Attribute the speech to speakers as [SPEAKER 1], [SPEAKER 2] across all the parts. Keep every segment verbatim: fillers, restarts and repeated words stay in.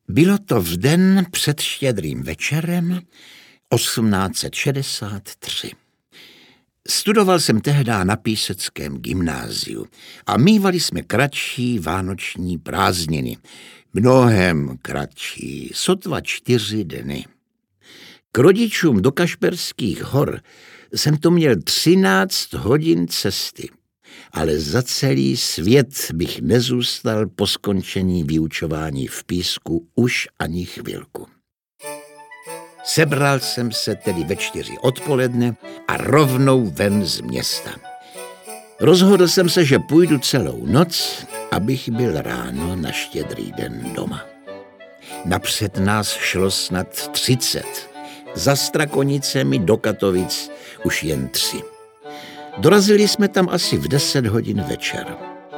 [SPEAKER 1] Bylo to v den před Štědrým večerem osmnáct set šedesát tři. Studoval jsem tehdy na Píseckém gymnáziu a mívali jsme kratší vánoční prázdniny. Mnohem kratší, sotva čtyři dny. K rodičům do Kašperských hor jsem to měl třináct hodin cesty, ale za celý svět bych nezůstal po skončení vyučování v Písku už ani chvilku. Sebral jsem se tedy ve čtyři odpoledne a rovnou ven z města. Rozhodl jsem se, že půjdu celou noc, abych byl ráno na Štědrý den doma. Napřed nás šlo snad třicet, za Strakonicemi do Katovic už jen tři. Dorazili jsme tam asi v deset hodin večer.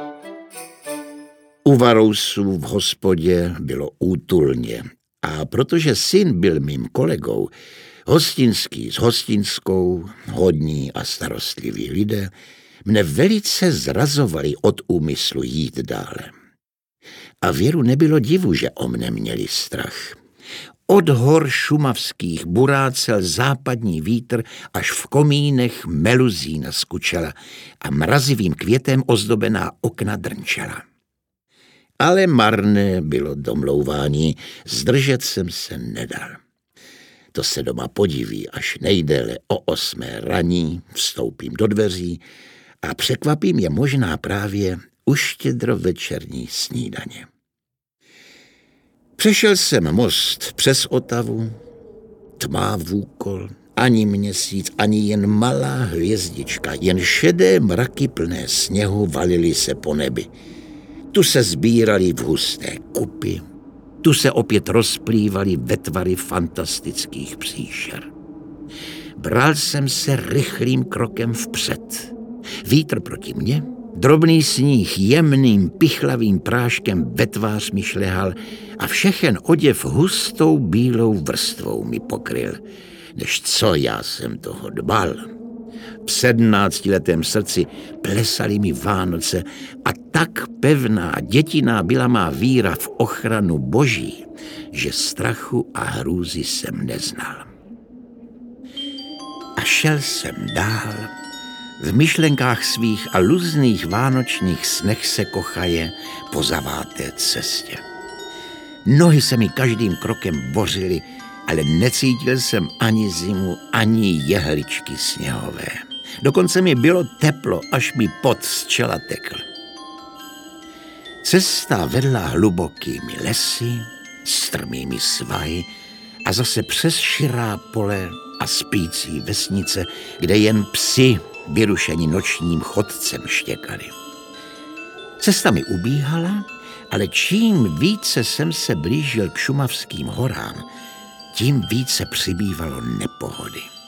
[SPEAKER 1] U Varousů v hospodě bylo útulně a protože syn byl mým kolegou, hostinský s hostinskou, hodní a starostliví lidé, mne velice zrazovali od úmyslu jít dále. A Věru nebylo divu, že o mne měli strach. Od hor šumavských burácel západní vítr, až v komínech meluzína skučela a mrazivým květem ozdobená okna drnčela. Ale marné bylo domlouvání, zdržet jsem se nedal. To se doma podiví, až nejdéle o osmé raní vstoupím do dveří a překvapím je možná právě u štědrovečerní snídaně. Přešel jsem most přes Otavu, tmá vůkol, ani měsíc, ani jen malá hvězdička, jen šedé mraky plné sněhu valily se po nebi. Tu se sbírali v husté kupy, tu se opět rozplývaly ve tvary fantastických příšer. Bral jsem se rychlým krokem vpřed. Vítr proti mně, drobný sníh jemným pichlavým práškem ve tvář mi šlehal a všechen oděv hustou bílou vrstvou mi pokryl. Než co já jsem toho dbal. V sedmnáctiletém srdci plesaly mi Vánoce a tak pevná dětiná byla má víra v ochranu Boží, že strachu a hrůzy jsem neznal. A šel jsem dál, v myšlenkách svých a luzných vánočních snech se kochaje po zaváté cestě. Nohy se mi každým krokem bořily, ale necítil jsem ani zimu, ani jehličky sněhové. Dokonce mi bylo teplo, až mi pot z čela tekl. Cesta vedla hlubokými lesy, strmými svahy a zase přes širá pole a spící vesnice, kde jen psi vyrušeni nočním chodcem štěkali. Cesta mi ubíhala, ale čím více jsem se blížil k Šumavským horám, tím více přibývalo nepohody.